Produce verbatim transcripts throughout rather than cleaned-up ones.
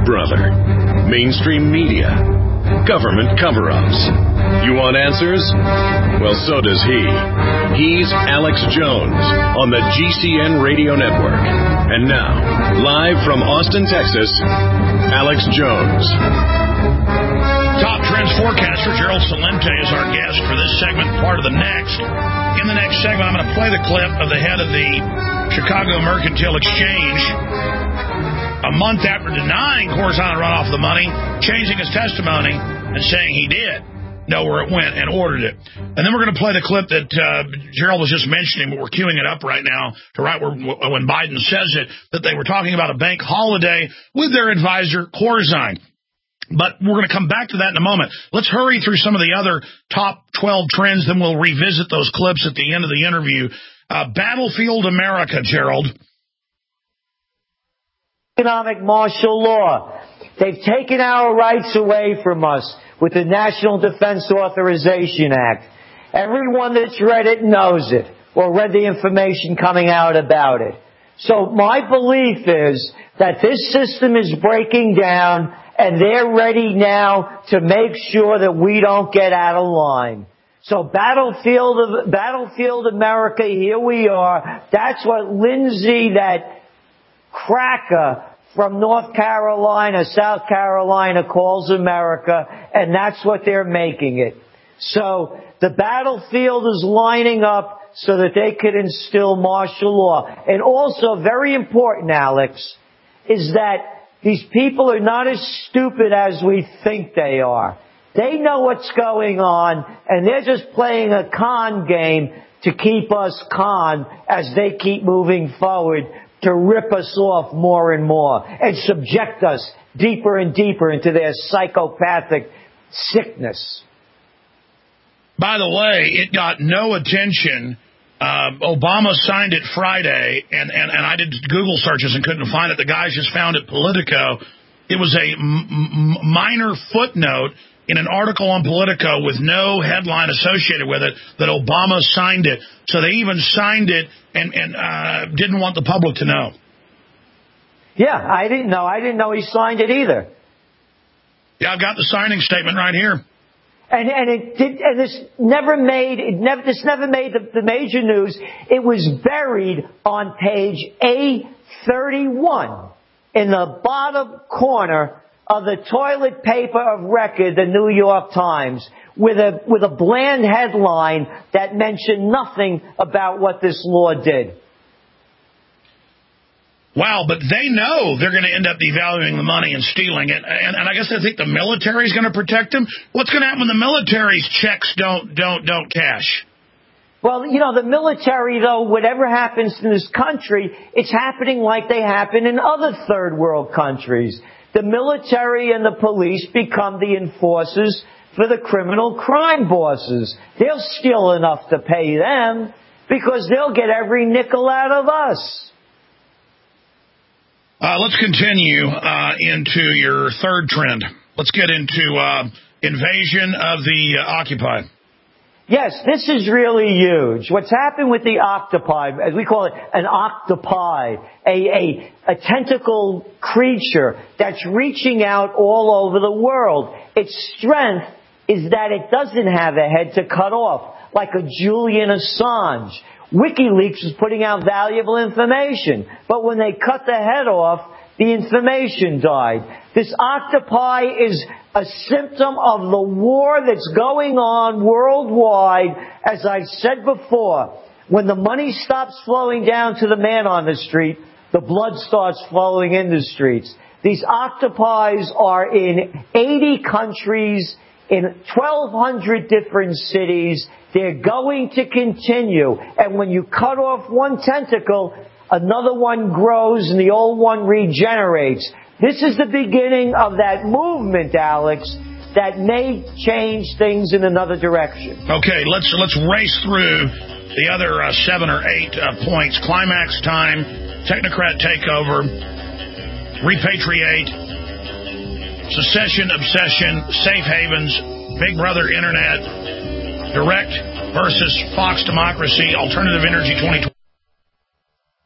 brother. Mainstream media. Government cover-ups. You want answers? Well, so does he. He's Alex Jones on the G C N Radio Network. And now, live from Austin, Texas, Alex Jones. Top Trends forecaster Gerald Celente is our guest for this segment, part of the next. In the next segment, I'm going to play the clip of the head of the Chicago Mercantile Exchange a month after denying Corzine run off the money, changing his testimony and saying he did know where it went and ordered it. And then we're going to play the clip that uh, Gerald was just mentioning, but we're queuing it up right now to right where when Biden says it, that they were talking about a bank holiday with their advisor, Corzine. But we're going to come back to that in a moment. Let's hurry through some of the other top twelve trends, then we'll revisit those clips at the end of the interview. Uh, Battlefield America, Gerald. Economic martial law. They've taken our rights away from us with the National Defense Authorization Act. Everyone that's read it knows it, or read the information coming out about it. So my belief is that this system is breaking down, and they're ready now to make sure that we don't get out of line. So Battlefield, Battlefield America, here we are. That's what Lindsay, that cracker from North Carolina, South Carolina, calls America, and that's what they're making it. So the battlefield is lining up so that they could instill martial law. And also, very important, Alex, is that these people are not as stupid as we think they are. They know what's going on, and they're just playing a con game to keep us con as they keep moving forward to rip us off more and more and subject us deeper and deeper into their psychopathic sickness. By the way, it got no attention. Uh, Obama signed it Friday, and, and, and I did Google searches and couldn't find it. The guys just found it Politico. It was a m- m- minor footnote in an article on Politico with no headline associated with it that Obama signed it. So they even signed it and, and uh, didn't want the public to know. Yeah, I didn't know. I didn't know he signed it either. Yeah, I've got the signing statement right here. And and it did, and this never made it never this never made the, the major news. It was buried on page A thirty-one in the bottom corner of the toilet paper of record, the New York Times, with a with a bland headline that mentioned nothing about what this law did. Wow, but they know they're going to end up devaluing the money and stealing it, and, and I guess they think the military is going to protect them. What's going to happen when the military's checks don't don't don't cash? Well, you know, the military, though, whatever happens in this country, it's happening like they happen in other third world countries. The military and the police become the enforcers for the criminal crime bosses. They'll steal enough to pay them because they'll get every nickel out of us. Uh, let's continue uh, into your third trend. Let's get into uh, invasion of the uh, Occupy. Yes, this is really huge. What's happened with the octopi, as we call it, an octopi, a, a, a tentacle creature that's reaching out all over the world. Its strength is that it doesn't have a head to cut off, like a Julian Assange. WikiLeaks is putting out valuable information, but when they cut the head off, the information died. This octopi is a symptom of the war that's going on worldwide. As I've said before, when the money stops flowing down to the man on the street, the blood starts flowing in the streets. These octopi are in eighty countries, in twelve hundred different cities. They're going to continue. And when you cut off one tentacle, another one grows and the old one regenerates. This is the beginning of that movement, Alex, that may change things in another direction. Okay, let's let's race through the other uh, seven or eight uh, points. Climax time, technocrat takeover, repatriate, secession, obsession, safe havens, Big Brother Internet, direct versus Fox Democracy, alternative energy twenty twenty.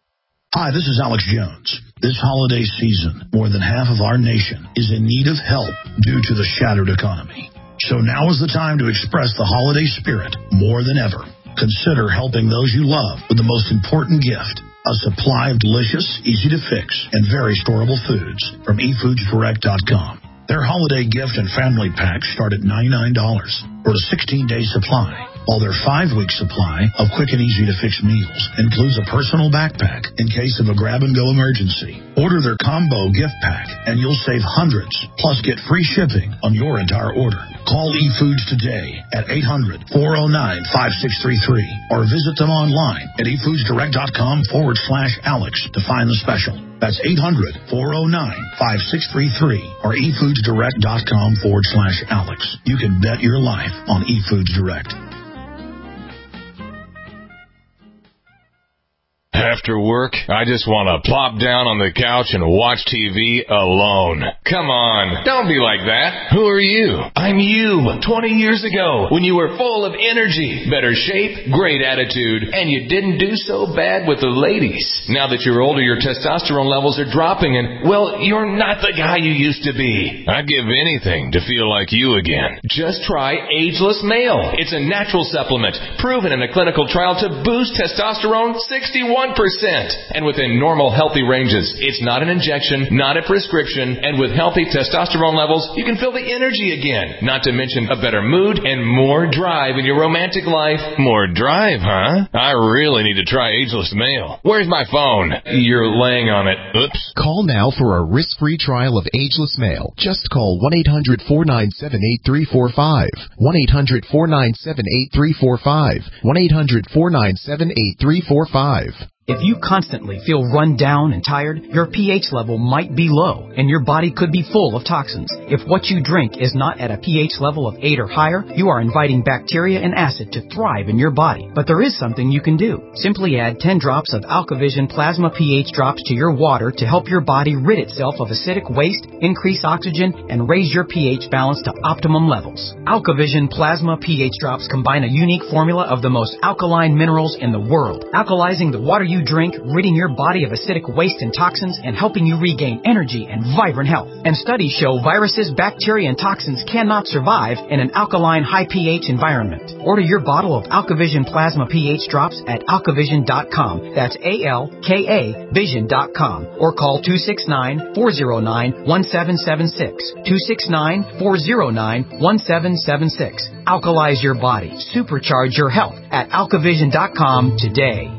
Hi, this is Alex Jones. This holiday season, more than half of our nation is in need of help due to the shattered economy. So now is the time to express the holiday spirit more than ever. Consider helping those you love with the most important gift, a supply of delicious, easy-to-fix, and very storable foods from e foods direct dot com. Their holiday gift and family packs start at ninety-nine dollars for a sixteen-day supply, while their five-week supply of quick and easy-to-fix meals includes a personal backpack in case of a grab-and-go emergency. Order their combo gift pack, and you'll save hundreds, plus get free shipping on your entire order. Call eFoods today at eight hundred, four oh nine, five six three three or visit them online at e foods direct dot com forward slash Alex to find the special. That's eight hundred, four oh nine, five six three three or e foods direct dot com forward slash Alex. You can bet your life on eFoods Direct. After work, I just want to plop down on the couch and watch T V alone. Come on, don't be like that. Who are you? I'm you, twenty years ago, when you were full of energy, better shape, great attitude, and you didn't do so bad with the ladies. Now that you're older, your testosterone levels are dropping, and, well, you're not the guy you used to be. I'd give anything to feel like you again. Just try Ageless Male. It's a natural supplement, proven in a clinical trial to boost testosterone sixty-one percent. And within normal, healthy ranges. It's not an injection, not a prescription, and with healthy testosterone levels, you can feel the energy again. Not to mention a better mood and more drive in your romantic life. More drive, huh? I really need to try Ageless Male. Where's my phone? You're laying on it. Oops. Call now for a risk-free trial of Ageless Male. Just call one eight hundred, four nine seven, eight three four five. one eight hundred, four nine seven, eight three four five. one eight hundred, four nine seven, eight three four five. If you constantly feel run down and tired, your pH level might be low, and your body could be full of toxins. If what you drink is not at a pH level of eight or higher, you are inviting bacteria and acid to thrive in your body. But there is something you can do. Simply add ten drops of AlkaVision Plasma pH drops to your water to help your body rid itself of acidic waste, increase oxygen, and raise your pH balance to optimum levels. AlkaVision Plasma pH drops combine a unique formula of the most alkaline minerals in the world, alkalizing the water you drink, ridding your body of acidic waste and toxins, and helping you regain energy and vibrant health. And studies show viruses, bacteria, and toxins cannot survive in an alkaline, high pH environment. Order your bottle of AlkaVision Plasma pH drops at alkavision dot com. That's A L K A vision dot com. Or call two six nine, four oh nine, one seven seven six. two six nine, four oh nine, one seven seven six. Alkalize your body. Supercharge your health at alkavision dot com today.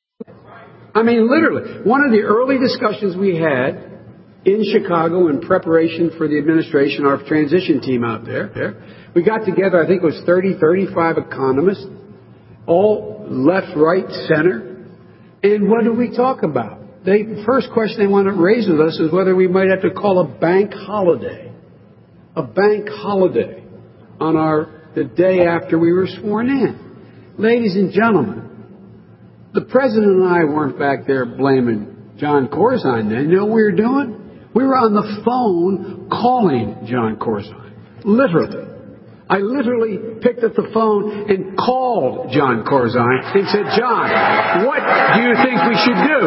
I mean, literally, one of the early discussions we had in Chicago in preparation for the administration, our transition team out there, there, we got together, I think it was thirty, thirty-five economists, all left, right, center. And what did we talk about? They, the first question they wanted to raise with us is whether we might have to call a bank holiday, a bank holiday on our, the day after we were sworn in. Ladies and gentlemen, the president and I weren't back there blaming John Corzine then. You know what we were doing? We were on the phone calling John Corzine. Literally. I literally picked up the phone and called John Corzine and said, John, what do you think we should do?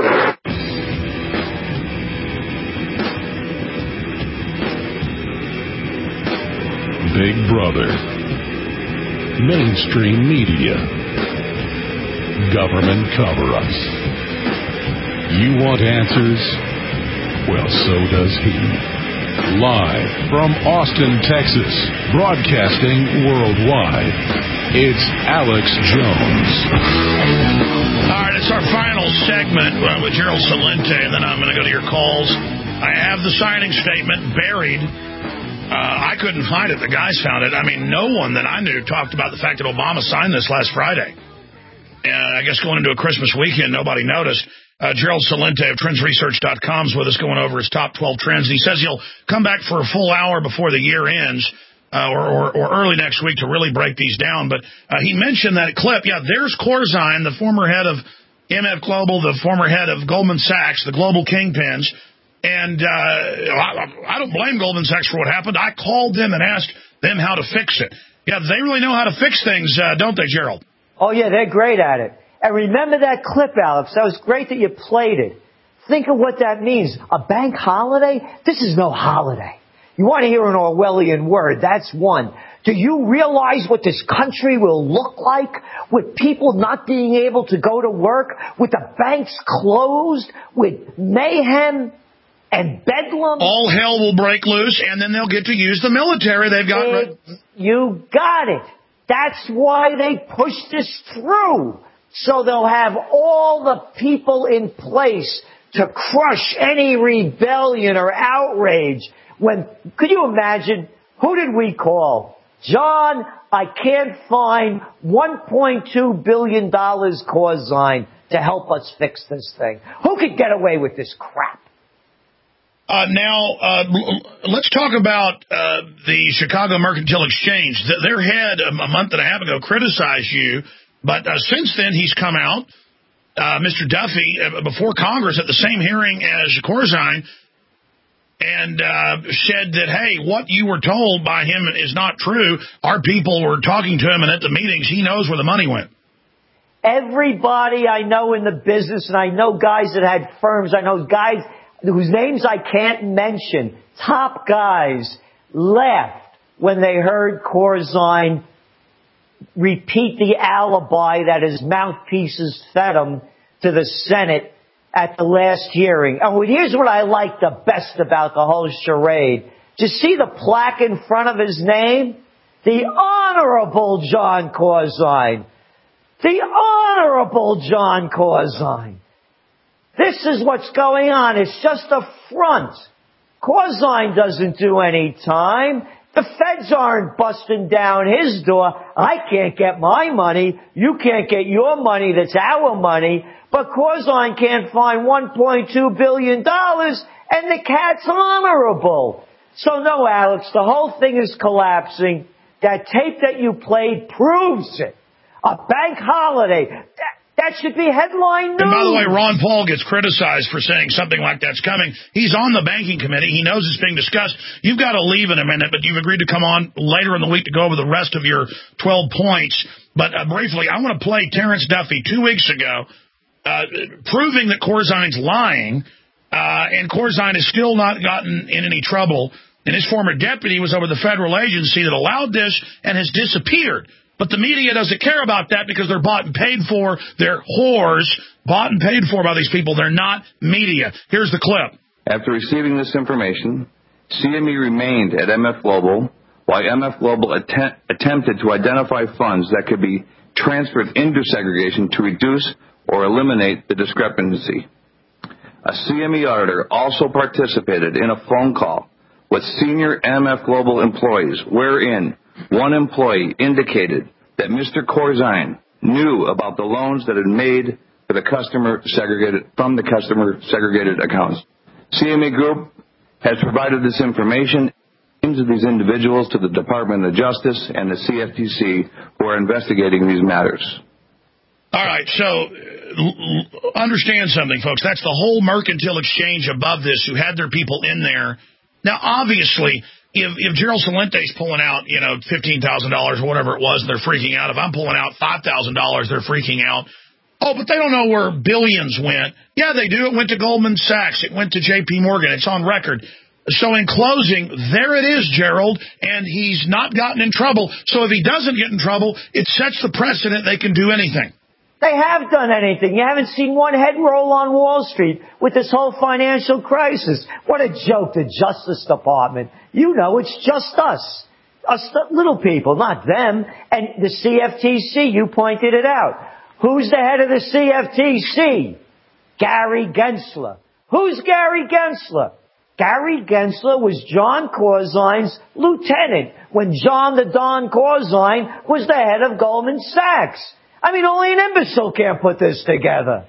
Big Brother. Mainstream media. Government cover-ups. You want answers? Well, so does he. Live from Austin, Texas, broadcasting worldwide, it's Alex Jones. All right, it's our final segment uh, with Gerald Celente, and then I'm going to go to your calls. I have the signing statement buried. Uh, I couldn't find it. The guys found it. I mean, no one that I knew talked about the fact that Obama signed this last Friday. Uh, I guess going into a Christmas weekend, nobody noticed. Uh, Gerald Celente of trends research dot com is with us going over his top twelve trends. He says he'll come back for a full hour before the year ends uh, or, or, or early next week to really break these down. But uh, he mentioned that clip. Yeah, there's Corzine, the former head of M F Global, the former head of Goldman Sachs, the global kingpins. And uh, I, I don't blame Goldman Sachs for what happened. I called them and asked them how to fix it. Yeah, they really know how to fix things, uh, don't they, Gerald? Oh, yeah, they're great at it. And remember that clip, Alex. That was great that you played it. Think of what that means. A bank holiday? This is no holiday. You want to hear an Orwellian word, that's one. Do you realize what this country will look like with people not being able to go to work, with the banks closed, with mayhem and bedlam? All hell will break loose, and then they'll get to use the military they've got. It, you got it. That's why they push this through. So they'll have all the people in place to crush any rebellion or outrage. When, could you imagine, who did we call? John, I can't find one point two billion dollars Corzine to help us fix this thing. Who could get away with this crap? Uh, now, uh, let's talk about uh, the Chicago Mercantile Exchange. Their head, a month and a half ago, criticized you, but uh, since then he's come out, uh, Mister Duffy, uh, before Congress at the same hearing as Corzine, and uh, said that, hey, what you were told by him is not true. Our people were talking to him, and at the meetings, he knows where the money went. Everybody I know in the business, and I know guys that had firms, I know guys whose names I can't mention, top guys, laughed when they heard Corzine repeat the alibi that his mouthpieces fed him to the Senate at the last hearing. And here's what I like the best about the whole charade. Do you see the plaque in front of his name? The Honorable John Corzine. The Honorable John Corzine. This is what's going on. It's just a front. Corzine doesn't do any time. The feds aren't busting down his door. I can't get my money. You can't get your money. That's our money. But Corzine can't find one point two billion dollars, and the cat's honorable. So no, Alex, the whole thing is collapsing. That tape that you played proves it. A bank holiday. That, that should be headline news. And by the way, Ron Paul gets criticized for saying something like that's coming. He's on the banking committee. He knows it's being discussed. You've got to leave in a minute, but you've agreed to come on later in the week to go over the rest of your twelve points. But uh, briefly, I want to play Terrence Duffy two weeks ago, uh, proving that Corzine's lying, uh, and Corzine has still not gotten in any trouble. And his former deputy was over the federal agency that allowed this and has disappeared. But the media doesn't care about that because they're bought and paid for. They're whores, bought and paid for by these people. They're not media. Here's the clip. After receiving this information, C M E remained at M F Global while M F Global att- attempted to identify funds that could be transferred into segregation to reduce or eliminate the discrepancy. A C M E auditor also participated in a phone call with senior M F Global employees wherein one employee indicated that Mister Corzine knew about the loans that had made for the customer segregated from the customer segregated accounts. C M E Group has provided this information to these individuals to the Department of Justice and the C F T C who are investigating these matters. All right, so uh, understand something, folks. That's the whole mercantile exchange above this who had their people in there. Now, obviously, if, if Gerald Salente's pulling out, you know, fifteen thousand dollars or whatever it was, and they're freaking out. If I'm pulling out five thousand dollars, they're freaking out. Oh, but they don't know where billions went. Yeah, they do. It went to Goldman Sachs. It went to J P Morgan. It's on record. So in closing, there it is, Gerald, and he's not gotten in trouble. So if he doesn't get in trouble, it sets the precedent they can do anything. They have done anything. You haven't seen one head roll on Wall Street with this whole financial crisis. What a joke, the Justice Department. You know, it's just us. Us little people, not them. And the C F T C, you pointed it out. Who's the head of the C F T C? Gary Gensler. Who's Gary Gensler? Gary Gensler was John Corzine's lieutenant when John the Don Corzine was the head of Goldman Sachs. I mean, only an imbecile can't put this together.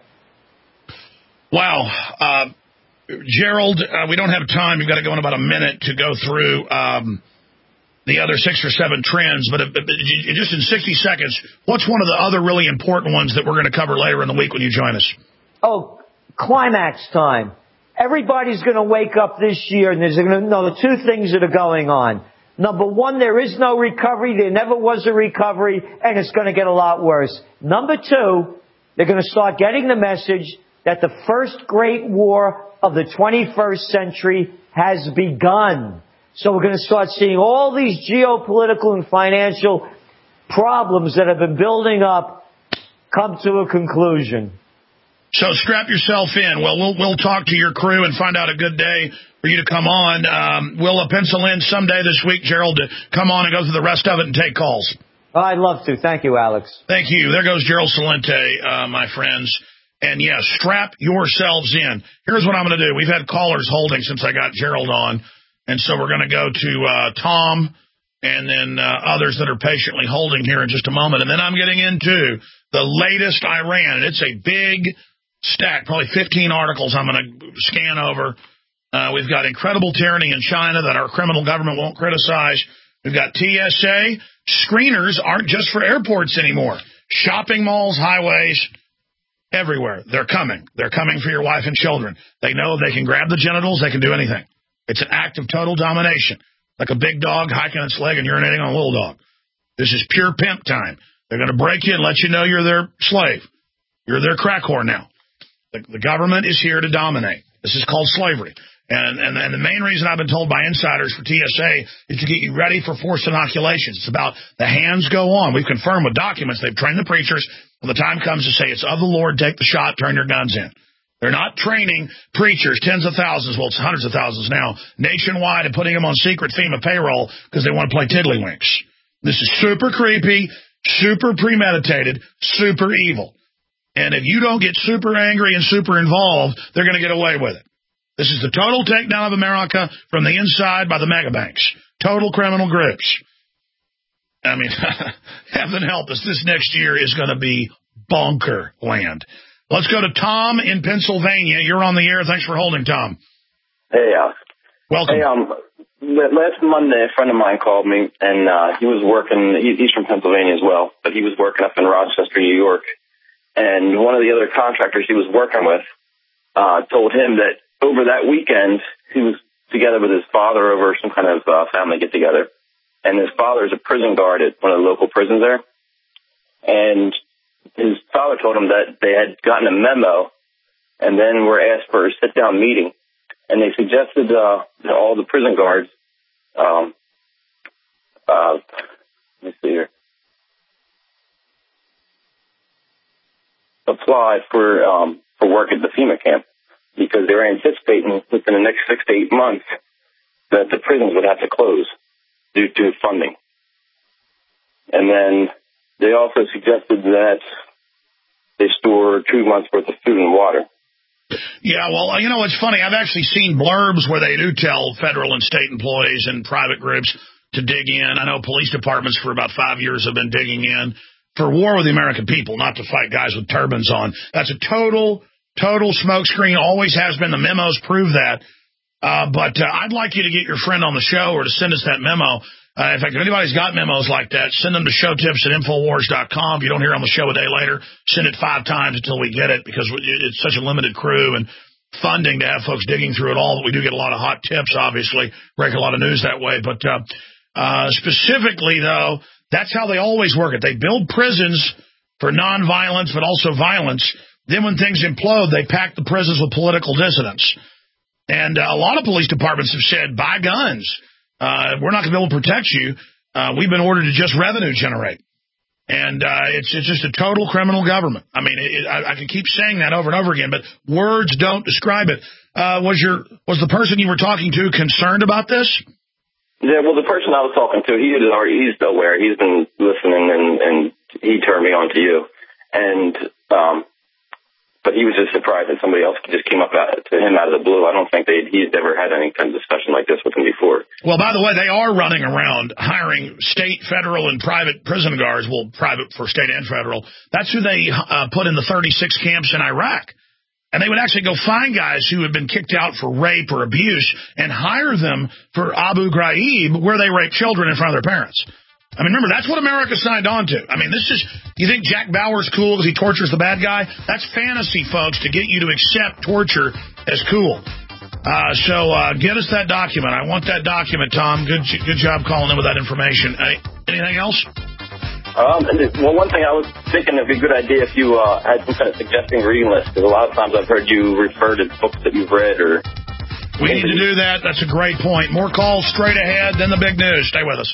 Wow. Uh, Gerald, uh, we don't have time. We've got to go in about a minute to go through um, the other six or seven trends. But uh, just in sixty seconds, what's one of the other really important ones that we're going to cover later in the week when you join us? Oh, climax time. Everybody's going to wake up this year, and there's going to know the two things that are going on. Number one, there is no recovery. There never was a recovery, and it's going to get a lot worse. Number two, they're going to start getting the message that the first great war of the twenty-first century has begun. So we're going to start seeing all these geopolitical and financial problems that have been building up come to a conclusion. So strap yourself in. Well, we'll we'll talk to your crew and find out a good day for you to come on. Um, we'll uh, pencil in someday this week, Gerald, to come on and go through the rest of it and take calls. Oh, I'd love to. Thank you, Alex. Thank you. There goes Gerald Celente, uh, my friends. And, yes, strap yourselves in. Here's what I'm going to do. We've had callers holding since I got Gerald on, and so we're going to go to uh, Tom and then uh, others that are patiently holding here in just a moment. And then I'm getting into the latest Iran. And it's a big stack, probably fifteen articles I'm going to scan over. Uh, we've got incredible tyranny in China that our criminal government won't criticize. We've got T S A. Screeners aren't just for airports anymore. Shopping malls, highways, everywhere. They're coming. They're coming for your wife and children. They know they can grab the genitals. They can do anything. It's an act of total domination, like a big dog hiking its leg and urinating on a little dog. This is pure pimp time. They're going to break you and let you know you're their slave. You're their crack whore now. The, the government is here to dominate. This is called slavery. And, and, and the main reason I've been told by insiders for T S A is to get you ready for forced inoculations. It's about the hands go on. We've confirmed with documents. They've trained the preachers. When the time comes to say it's of the Lord, take the shot, turn your guns in. They're not training preachers, tens of thousands, well, it's hundreds of thousands now, nationwide and putting them on secret FEMA payroll because they want to play tiddlywinks. This is super creepy, super premeditated, super evil. And if you don't get super angry and super involved, they're going to get away with it. This is the total takedown of America from the inside by the mega banks. Total criminal groups. I mean, heaven help us, this next year is going to be bonker land. Let's go to Tom in Pennsylvania. You're on the air. Thanks for holding, Tom. Hey, Alex. Welcome. Hey, um, last Monday, a friend of mine called me, and uh, he was working, he, he's from Pennsylvania as well, but he was working up in Rochester, New York. And one of the other contractors he was working with uh, told him that over that weekend, he was together with his father over some kind of uh, family get-together. And his father is a prison guard at one of the local prisons there. And his father told him that they had gotten a memo and then were asked for a sit-down meeting. And they suggested uh, that all the prison guards, um, uh, let me see here, apply for um, for work at the FEMA camp because they were anticipating within the next six to eight months that the prisons would have to close due to funding. And then they also suggested that they store two months' worth of food and water. Yeah, well, you know, it's funny. I've actually seen blurbs where they do tell federal and state employees and private groups to dig in. I know police departments for about five years have been digging in for war with the American people, not to fight guys with turbans on. That's a total, total smokescreen. Always has been. The memos prove that. Uh, but uh, I'd like you to get your friend on the show or to send us that memo. Uh, in fact, if anybody's got memos like that, send them to showtips at infowars dot com. If you don't hear on the show a day later, send it five times until we get it because it's such a limited crew and funding to have folks digging through it all. But we do get a lot of hot tips, obviously, break a lot of news that way. But uh, uh, specifically, though, that's how they always work it. They build prisons for nonviolence, but also violence. Then when things implode, they pack the prisons with political dissidents. And uh, a lot of police departments have said, buy guns. Uh, we're not going to be able to protect you. Uh, we've been ordered to just revenue generate. And uh, it's, it's just a total criminal government. I mean, it, I, I can keep saying that over and over again, but words don't describe it. Uh, was your was the person you were talking to concerned about this? Yeah, well, the person I was talking to, he is already, he's aware. He's been listening, and, and he turned me on to you. And um, but he was just surprised that somebody else just came up to him out of the blue. I don't think they he's ever had any kind of discussion like this with him before. Well, by the way, they are running around hiring state, federal, and private prison guards. Well, private for state and federal. That's who they uh, put in the thirty-six camps in Iraq. And they would actually go find guys who had been kicked out for rape or abuse and hire them for Abu Ghraib, where they rape children in front of their parents. I mean, remember, that's what America signed on to. I mean, this is, you think Jack Bauer's cool because he tortures the bad guy? That's fantasy, folks, to get you to accept torture as cool. Uh, so uh, get us that document. I want that document, Tom. Good good job calling in with that information. Uh, anything else? Um, and well, one thing I was thinking it'd be a good idea if you uh, had some kind of suggesting reading list, because a lot of times I've heard you refer to books that you've read or... We need to do that. That's a great point. More calls straight ahead, then the big news. Stay with us.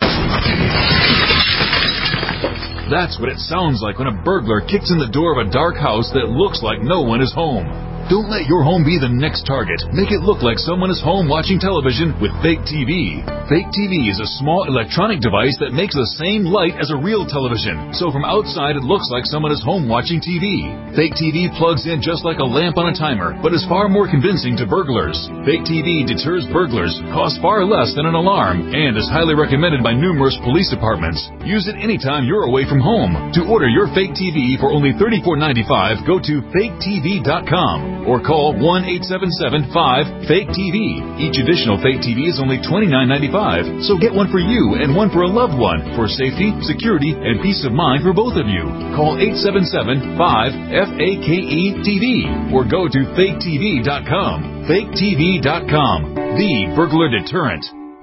That's what it sounds like when a burglar kicks in the door of a dark house that looks like no one is home. Don't let your home be the next target. Make it look like someone is home watching television with Fake T V. Fake T V is a small electronic device that makes the same light as a real television. So from outside, it looks like someone is home watching T V. Fake T V plugs in just like a lamp on a timer, but is far more convincing to burglars. Fake T V deters burglars, costs far less than an alarm, and is highly recommended by numerous police departments. Use it anytime you're away from home. To order your Fake T V for only thirty-four ninety-five, go to fake T V dot com. Or call one eight seven seven five fake T V. Each additional Fake T V is only twenty-nine ninety-five, so get one for you and one for a loved one for safety, security, and peace of mind for both of you. Call eight seven seven five FAKE T V or go to fake T V dot com. fake T V dot com, the burglar deterrent.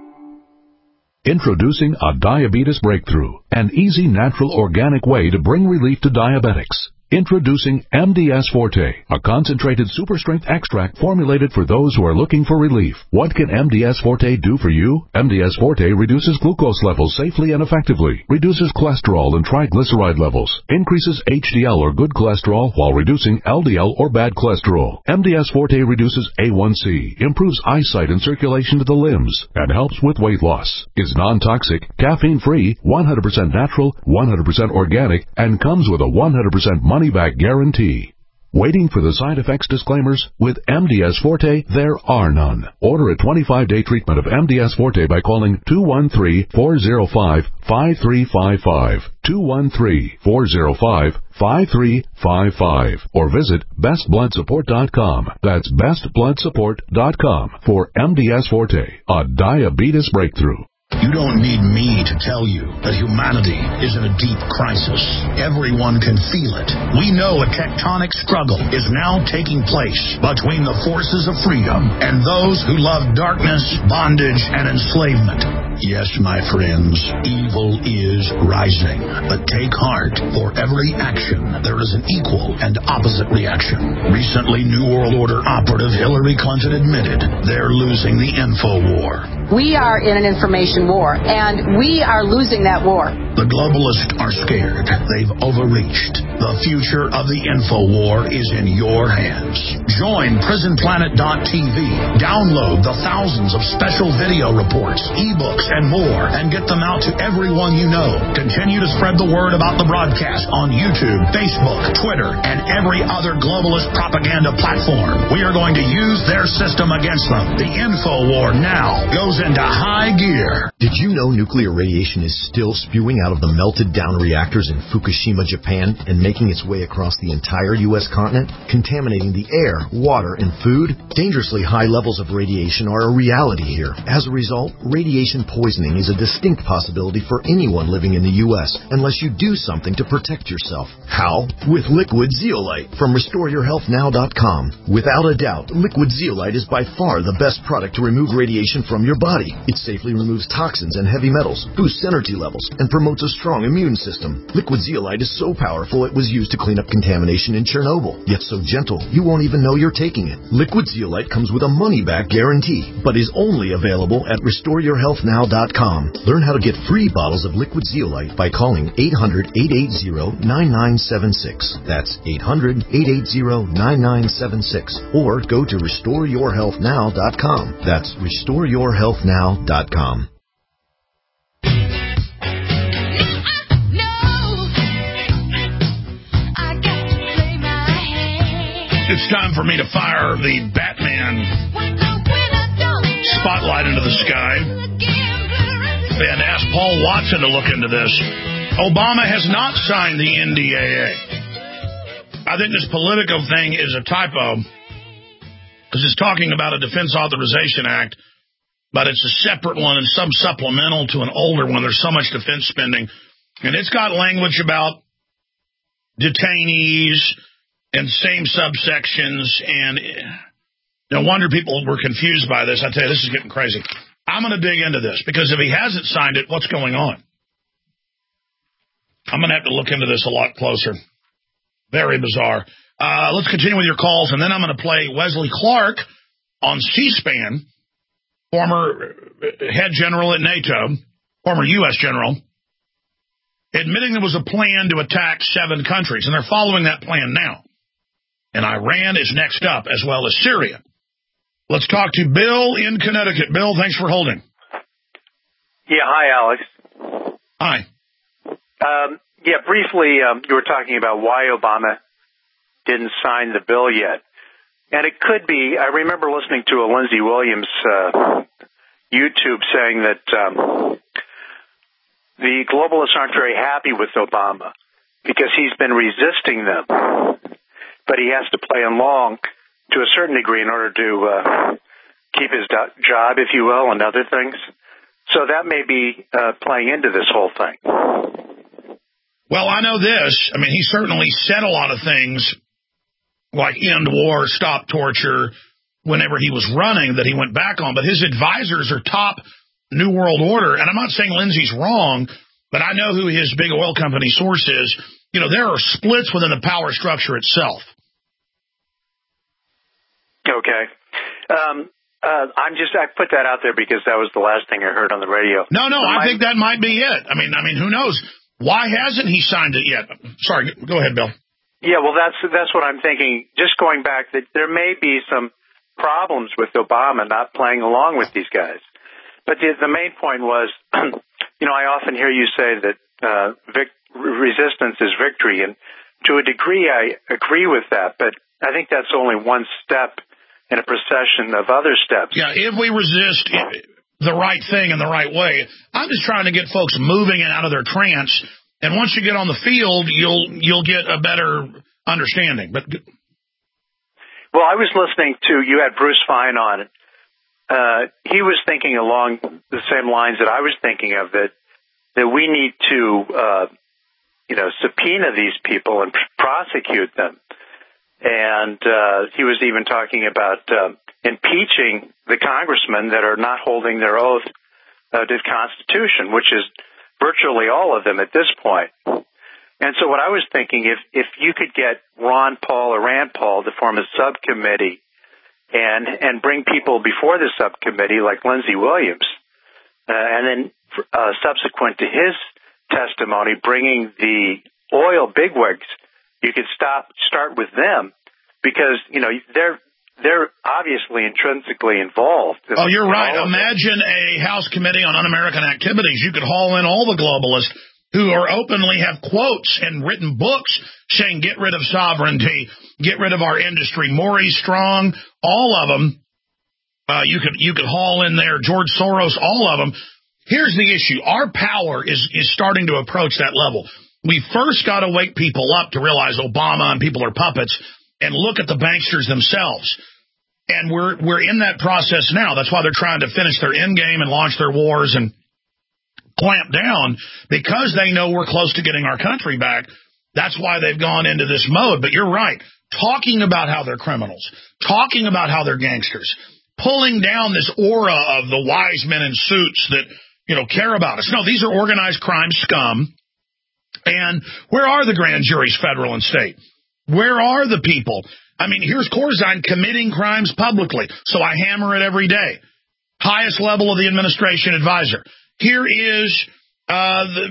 Introducing a diabetes breakthrough, an easy, natural, organic way to bring relief to diabetics. Introducing M D S Forte, a concentrated super-strength extract formulated for those who are looking for relief. What can M D S Forte do for you? M D S Forte reduces glucose levels safely and effectively, reduces cholesterol and triglyceride levels, increases H D L or good cholesterol while reducing L D L or bad cholesterol. M D S Forte reduces A one C, improves eyesight and circulation to the limbs, and helps with weight loss. Is non-toxic, caffeine-free, one hundred percent natural, one hundred percent organic, and comes with a one hundred percent money-back guarantee. Waiting for the side effects disclaimers? With M D S Forte, there are none. Order a twenty-five day treatment of M D S Forte by calling two one three, four zero five, five three five five, two one three, four zero five, five three five five, or visit best blood support dot com. That's best blood support dot com for M D S Forte, a diabetes breakthrough. You don't need me to tell you that humanity is in a deep crisis. Everyone can feel it. We know a tectonic struggle is now taking place between the forces of freedom and those who love darkness, bondage, and enslavement. Yes, my friends, evil is rising. But take heart. For every action, there is an equal and opposite reaction. Recently, New World Order operative Hillary Clinton admitted they're losing the info war. We are in an information war, and we are losing that war. The globalists are scared. They've overreached. The future of the info war is in your hands. Join prison planet dot T V. Download the thousands of special video reports, ebooks, and more, and get them out to everyone you know. Continue to spread the word about the broadcast on YouTube, Facebook, Twitter, and every other globalist propaganda platform. We are going to use their system against them. The info war now goes into high gear. Did you know nuclear radiation is still spewing out of the melted down reactors in Fukushima, Japan, and making its way across the entire U S continent, contaminating the air, water, and food? Dangerously high levels of radiation are a reality here. As a result, radiation poisoning is a distinct possibility for anyone living in the U S unless you do something to protect yourself. How? With Liquid Zeolite from restore your health now dot com. Without a doubt, Liquid Zeolite is by far the best product to remove radiation from your body. It safely removes toxins and heavy metals, boosts energy levels, and promotes a strong immune system. Liquid Zeolite is so powerful it was used to clean up contamination in Chernobyl, yet so gentle you won't even know you're taking it. Liquid Zeolite comes with a money-back guarantee, but is only available at restore your health now dot com. Learn how to get free bottles of Liquid Zeolite by calling eight hundred, eight eight zero, nine nine seven six. That's eight hundred, eight eight zero, nine nine seven six. Or go to restore your health now dot com. That's restore your health now dot com. It's time for me to fire the Batman spotlight into the sky and ask Paul Watson to look into this. Obama has not signed the N D A A. I think this Politico thing is a typo because it's talking about a Defense Authorization Act, but it's a separate one and some supplemental to an older one. There's so much defense spending. And it's got language about detainees and same subsections, and no wonder people were confused by this. I tell you, this is getting crazy. I'm going to dig into this, because if he hasn't signed it, what's going on? I'm going to have to look into this a lot closer. Very bizarre. Uh, let's continue with your calls, and then I'm going to play Wesley Clark on C-SPAN, former head general at NATO, former U S general, admitting there was a plan to attack seven countries, and they're following that plan now. And Iran is next up, as well as Syria. Let's talk to Bill in Connecticut. Bill, thanks for holding. Yeah, hi, Alex. Hi. Um, yeah, briefly, um, you were talking about why Obama didn't sign the bill yet. And it could be, I remember listening to a Lindsey Williams uh, YouTube saying that um, the globalists aren't very happy with Obama because he's been resisting them. But he has to play along to a certain degree in order to uh, keep his do- job, if you will, and other things. So that may be uh, playing into this whole thing. Well, I know this. I mean, he certainly said a lot of things like end war, stop torture, whenever he was running that he went back on. But his advisors are top New World Order. And I'm not saying Lindsey's wrong, but I know who his big oil company source is. You know, there are splits within the power structure itself. Okay. Um, uh, I'm just, I put that out there because that was the last thing I heard on the radio. No, no, so I my, think that might be it. I mean, I mean, who knows? Why hasn't he signed it yet? Sorry, go ahead, Bill. Yeah, well, that's that's what I'm thinking. Just going back, that there may be some problems with Obama not playing along with these guys. But the, the main point was, you know, I often hear you say that uh, vic- resistance is victory, and to a degree I agree with that, but I think that's only one step in a procession of other steps. Yeah, if we resist the right thing in the right way, I'm just trying to get folks moving and out of their trance. And once you get on the field, you'll you'll get a better understanding. But well, I was listening to, you had Bruce Fein on. Uh, he was thinking along the same lines that I was thinking of, that that we need to, uh, you know, subpoena these people and prosecute them. And uh, he was even talking about uh, impeaching the congressmen that are not holding their oath uh, to the Constitution, which is virtually all of them at this point. And so what I was thinking, if if you could get Ron Paul or Rand Paul to form a subcommittee and and bring people before the subcommittee like Lindsey Williams, uh, and then uh, subsequent to his testimony, bringing the oil bigwigs, you could stop start with them, because you know they're they're obviously intrinsically involved. Oh, you're right. Imagine a House Committee on Un-American Activities. You could haul in all the globalists who are openly have quotes and written books saying get rid of sovereignty, get rid of our industry. Maurice Strong, all of them. Uh, you could you could haul in there George Soros, all of them. Here's the issue: our power is is starting to approach that level. We first got to wake people up to realize Obama and people are puppets, and look at the banksters themselves. And we're we're in that process now. That's why they're trying to finish their end game and launch their wars and clamp down, because they know we're close to getting our country back. That's why they've gone into this mode. But you're right. Talking about how they're criminals, talking about how they're gangsters, pulling down this aura of the wise men in suits that, you know, care about us. No, these are organized crime scum. And where are the grand juries, federal and state? Where are the people? I mean, here's Corzine committing crimes publicly, so I hammer it every day. Highest level of the administration advisor. Here is uh, the,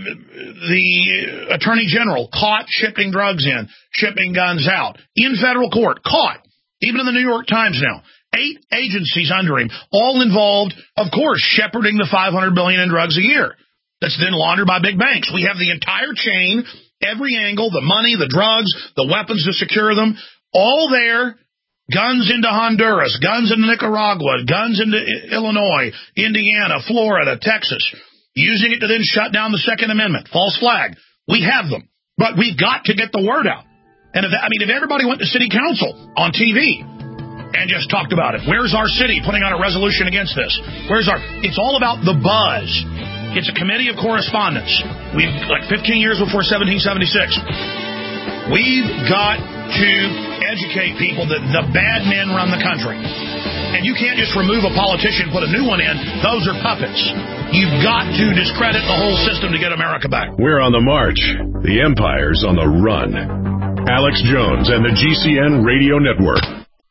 the attorney general caught shipping drugs in, shipping guns out, in federal court, caught, even in the New York Times now. Eight agencies under him, all involved, of course, shepherding the five hundred billion dollars in drugs a year. That's then laundered by big banks. We have the entire chain, every angle, the money, the drugs, the weapons to secure them, all there. Guns into Honduras, guns into Nicaragua, guns into Illinois, Indiana, Florida, Texas, using it to then shut down the Second Amendment. False flag. We have them. But we've got to get the word out. And if, I mean, if everybody went to city council on T V and just talked about it, where's our city putting out a resolution against this? Where's our, it's all about the buzz. It's a committee of correspondence. We've, like fifteen years before seventeen seventy-six. We've got to educate people that the bad men run the country. And you can't just remove a politician and put a new one in. Those are puppets. You've got to discredit the whole system to get America back. We're on the march. The empire's on the run. Alex Jones and the G C N Radio Network.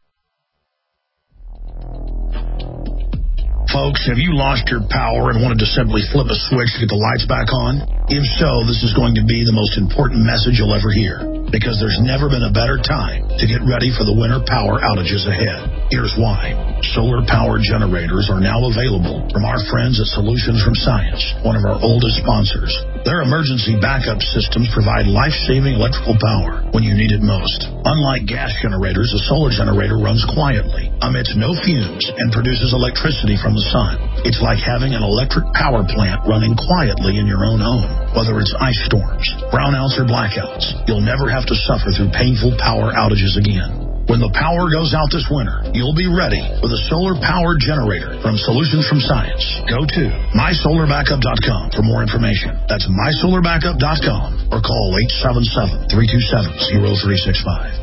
Folks, have you lost your power and wanted to simply flip a switch to get the lights back on? If so, this is going to be the most important message you'll ever hear, because there's never been a better time to get ready for the winter power outages ahead. Here's why. Solar power generators are now available from our friends at Solutions from Science, one of our oldest sponsors. Their emergency backup systems provide life-saving electrical power when you need it most. Unlike gas generators, a solar generator runs quietly, emits no fumes, and produces electricity from the sun. It's like having an electric power plant running quietly in your own home. Whether it's ice storms, brownouts, or blackouts, you'll never have to suffer through painful power outages again. When the power goes out this winter, you'll be ready with a solar-powered generator from Solutions from Science. Go to my solar backup dot com for more information. That's my solar backup dot com or call eight seven seven, three two seven, zero three six five.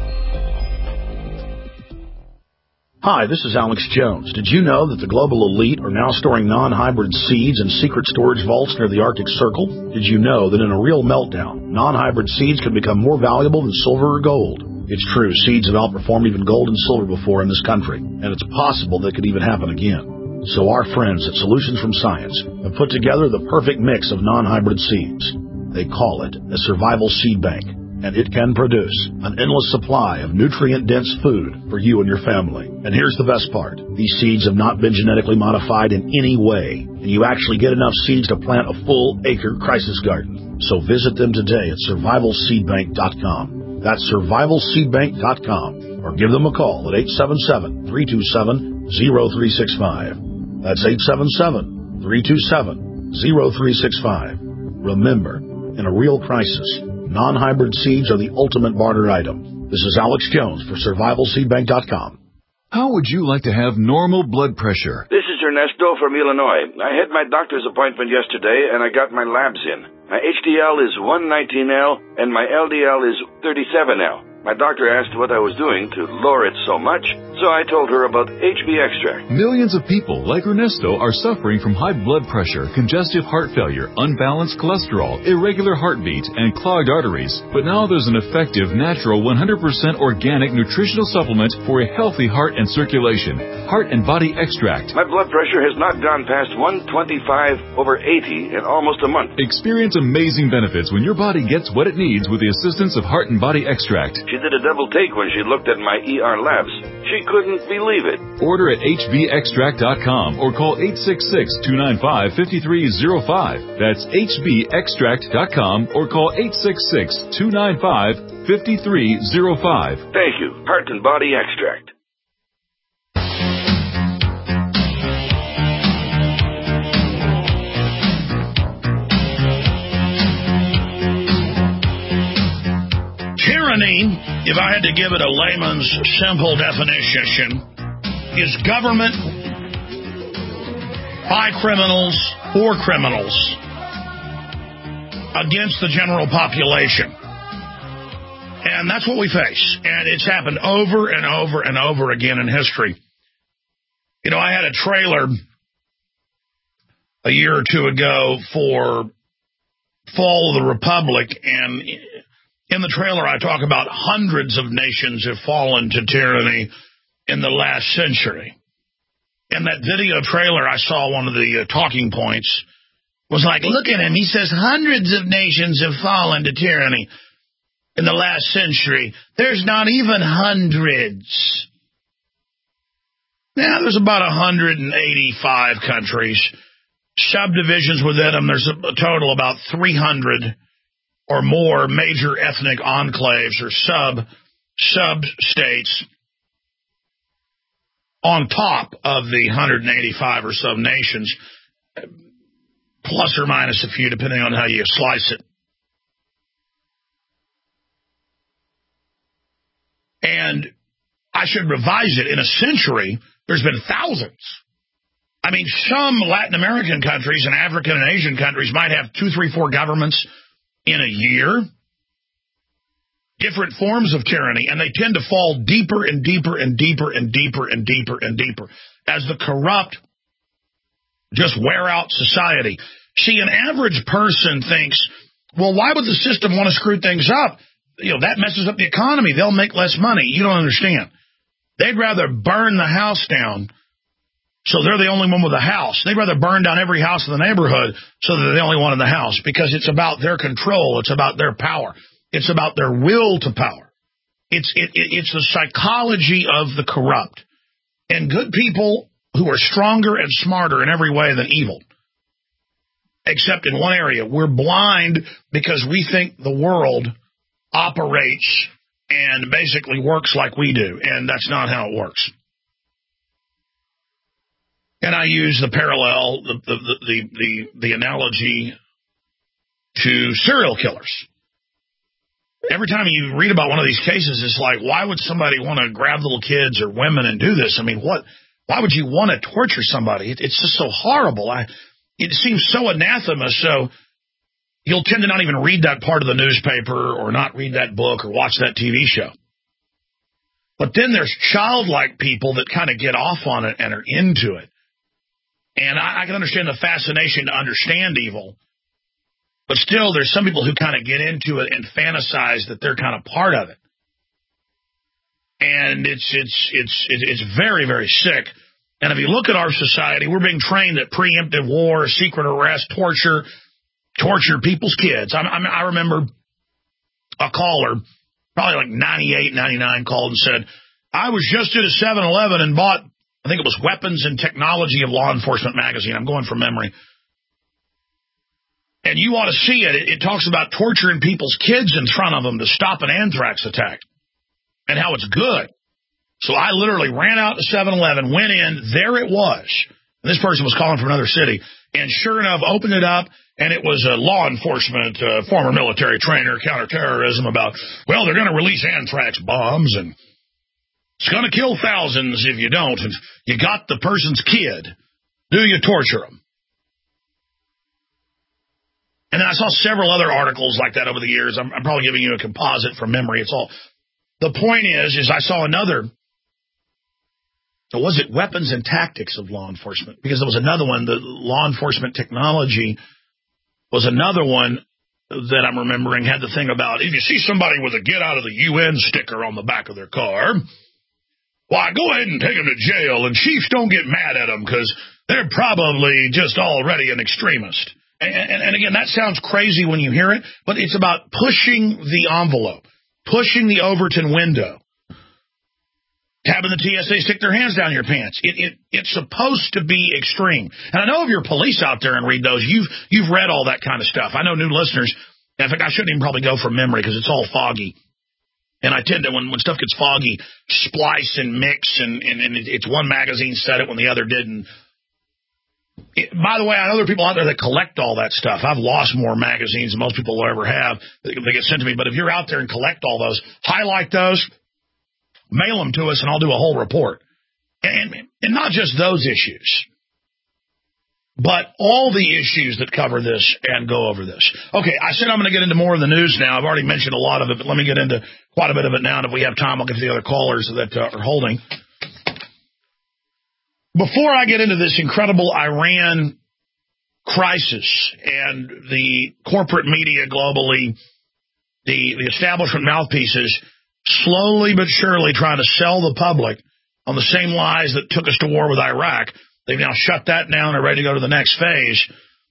Hi, this is Alex Jones. Did you know that the global elite are now storing non-hybrid seeds in secret storage vaults near the Arctic Circle? Did you know that in a real meltdown, non-hybrid seeds can become more valuable than silver or gold? It's true, seeds have outperformed even gold and silver before in this country, and it's possible that could even happen again. So our friends at Solutions from Science have put together the perfect mix of non-hybrid seeds. They call it a survival seed bank, and it can produce an endless supply of nutrient-dense food for you and your family. And here's the best part. These seeds have not been genetically modified in any way, and you actually get enough seeds to plant a full-acre crisis garden. So visit them today at survival seed bank dot com. That's survival seed bank dot com, or give them a call at eight seven seven, three two seven, zero three six five. That's eight seven seven, three two seven, zero three six five. Remember, in a real crisis, non-hybrid seeds are the ultimate barter item. This is Alex Jones for survival seed bank dot com. How would you like to have normal blood pressure? This is Ernesto from Illinois. I had my doctor's appointment yesterday, and I got my labs in. My H D L is one nineteen L, and my L D L is thirty-seven L. My doctor asked what I was doing to lower it so much, so I told her about H B Extract. Millions of people like Ernesto are suffering from high blood pressure, congestive heart failure, unbalanced cholesterol, irregular heartbeat, and clogged arteries. But now there's an effective, natural, one hundred percent organic nutritional supplement for a healthy heart and circulation. Heart and Body Extract. My blood pressure has not gone past one twenty-five over eighty in almost a month. Experience amazing benefits when your body gets what it needs with the assistance of Heart and Body Extract. She did a double take when she looked at my E R labs. She couldn't believe it. Order at H B extract dot com or call eight six six, two nine five, five three zero five. That's H B extract dot com or call eight six six, two nine five, five three zero five. Thank you. Heart and Body Extract. Tyranny, if I had to give it a layman's simple definition, is government by criminals for criminals against the general population. And that's what we face. And it's happened over and over and over again in history. You know, I had a trailer a year or two ago for Fall of the Republic, and in the trailer, I talk about hundreds of nations have fallen to tyranny in the last century. In that video trailer, I saw one of the uh, talking points was like, look at him. He says hundreds of nations have fallen to tyranny in the last century. There's not even hundreds. Now, there's about one hundred eighty-five countries. Subdivisions within them, there's a total about three hundred or more major ethnic enclaves or sub sub states on top of the one hundred eighty-five or so nations, plus or minus a few, depending on how you slice it. And I should revise it. In a century, there's been thousands. I mean, some Latin American countries and African and Asian countries might have two, three, four governments in a year, different forms of tyranny, and they tend to fall deeper and deeper and deeper and deeper and deeper and deeper. as the corrupt just wear out society. See, an average person thinks, well, why would the system want to screw things up? You know, that messes up the economy. They'll make less money. You don't understand. They'd rather burn the house down so they're the only one with a house. They'd rather burn down every house in the neighborhood so that they're the only one in the house, because it's about their control. It's about their power. It's about their will to power. It's it, it, it's the psychology of the corrupt. And good people who are stronger and smarter in every way than evil, except in one area. We're blind because we think the world operates and basically works like we do, and that's not how it works. And I use the parallel, the the the the, the analogy to serial killers. Every time you read about one of these cases, it's like, why would somebody want to grab little kids or women and do this? I mean, what? Why would you want to torture somebody? It, it's just so horrible. I, it seems so anathema. So you'll tend to not even read that part of the newspaper or not read that book or watch that T V show. But then there's childlike people that kind of get off on it and are into it. And I, I can understand the fascination to understand evil. But still, there's some people who kind of get into it and fantasize that they're kind of part of it. And it's it's it's it's very, very sick. And if you look at our society, we're being trained that preemptive war, secret arrest, torture, torture people's kids. I, I, I remember a caller, probably like ninety-eight, ninety-nine, called and said, I was just at a seven eleven and bought, I think it was Weapons and Technology of Law Enforcement magazine. I'm going from memory. And you ought to see it. It, it talks about torturing people's kids in front of them to stop an anthrax attack and how it's good. So I literally ran out to seven eleven, went in, there it was. And this person was calling from another city. And sure enough, opened it up, and it was a law enforcement, uh, former military trainer, counterterrorism about, well, they're going to release anthrax bombs, and it's going to kill thousands if you don't. And you got the person's kid. Do you torture them? And then I saw several other articles like that over the years. I'm, I'm probably giving you a composite from memory. It's all. The point is, is I saw another. So was it Weapons and Tactics of Law Enforcement? Because there was another one. The Law Enforcement Technology was another one that I'm remembering had the thing about if you see somebody with a get out of the U N sticker on the back of their car, why, go ahead and take them to jail. And chiefs don't get mad at them because they're probably just already an extremist. And, and, and again, that sounds crazy when you hear it, but it's about pushing the envelope, pushing the Overton window, having the T S A stick their hands down your pants. It, it, it's supposed to be extreme. And I know if you're police out there and read those, you've you've read all that kind of stuff. I know new listeners. In fact, I shouldn't even probably go from memory because it's all foggy. And I tend to, when, when stuff gets foggy, splice and mix, and, and, and it's one magazine said it when the other didn't. It, by the way, I know there are people out there that collect all that stuff. I've lost more magazines than most people will ever have. They, they get sent to me. But if you're out there and collect all those, highlight those, mail them to us, and I'll do a whole report. And, and not just those issues, but all the issues that cover this and go over this. Okay, I said I'm going to get into more of the news now. I've already mentioned a lot of it, but let me get into quite a bit of it now. And if we have time, I'll get to the other callers that uh, are holding. Before I get into this incredible Iran crisis and the corporate media globally, the, the establishment mouthpieces, slowly but surely trying to sell the public on the same lies that took us to war with Iraq, they've now shut that down and are ready to go to the next phase.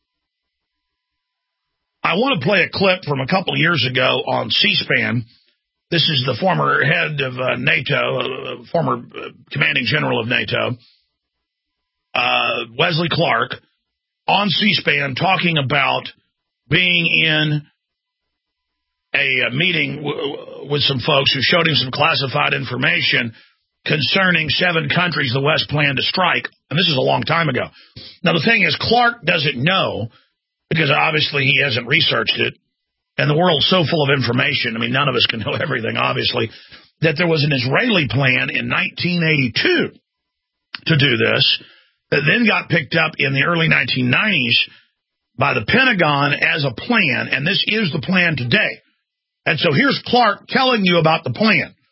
I want to play a clip from a couple of years ago on C-SPAN. This is the former head of uh, NATO, uh, former uh, commanding general of NATO, Uh, Wesley Clark, on C-SPAN talking about being in a, a meeting w- with some folks who showed him some classified information concerning seven countries the West planned to strike. And this is a long time ago. Now, the thing is, Clark doesn't know, because obviously he hasn't researched it, and the world's so full of information, I mean, none of us can know everything, obviously, that there was an Israeli plan in nineteen eighty-two to do this, that then got picked up in the early nineteen nineties by the Pentagon as a plan, and this is the plan today. And so here's Clark telling you about the plan.